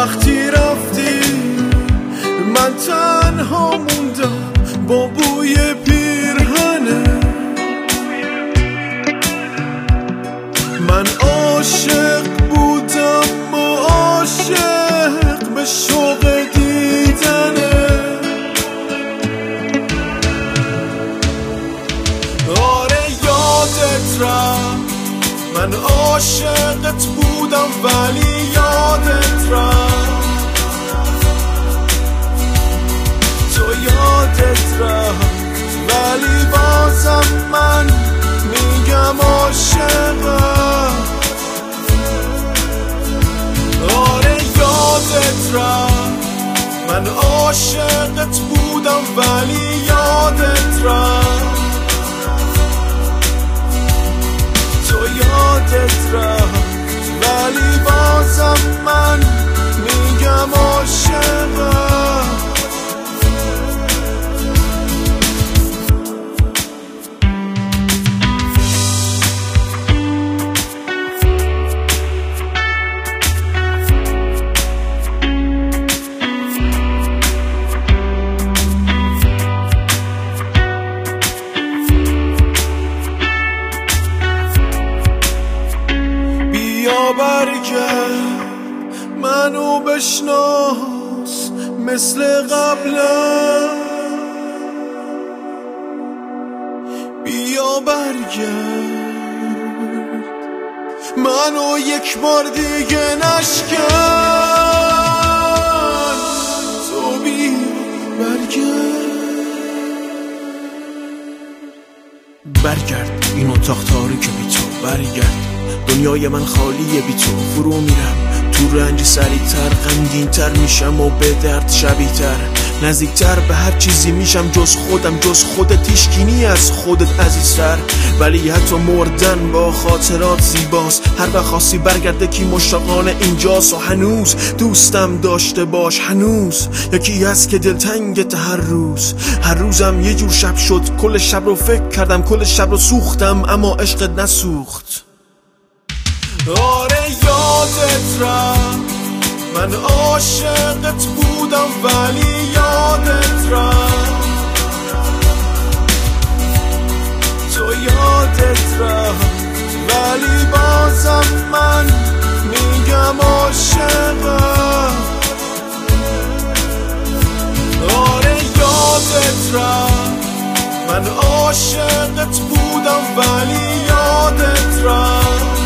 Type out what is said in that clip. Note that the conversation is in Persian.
وقتی رفتی من تنها موندم با بوی پیرهنه. من عاشق بودم و عاشق به شوق دیدنه. آره یادت رفت من عاشقت بودم ولی یادت رفت، تو یادت رفت ولی بازم من میگم عاشقت. آره یادت رفت من عاشقت بودم ولی یادت رفت، تو یادت رفت ولی بازم من میگم عاشقت. بیا برگرد منو بشناس مثل قبلا، بیا برگرد منو یک بار دیگه نشکن، تو بیا برگرد این اتاق تاریک بی تو، برگرد دنیای من خالیه بی تو، فرو میرم تو رنج سریعتر، غمگین‌تر میشم و به درد شبیه‌تر، نزدیکتر به هر چیزی میشم جز خودم، جز خودت هیچکی از خودت عزیزتر. ولی حتی مردن با خاطرات زیباست، هر وقت خواستی برگرده کی مشتاقانه اینجاست و هنوز دوستم داشته باش، هنوز یکی هست که دلتنگت هر روز. هر روزم یه جور شب شد، کل شب رو فکر کردم، کل شب رو سوختم اما عشقت نسوخت. آره یادت رفت من عاشقت بودم ولی یادت رفت، تو یادت رفت ولی بازم من میگم عاشقت. آره یادت رفت من عاشقت بودم ولی یادت رفت،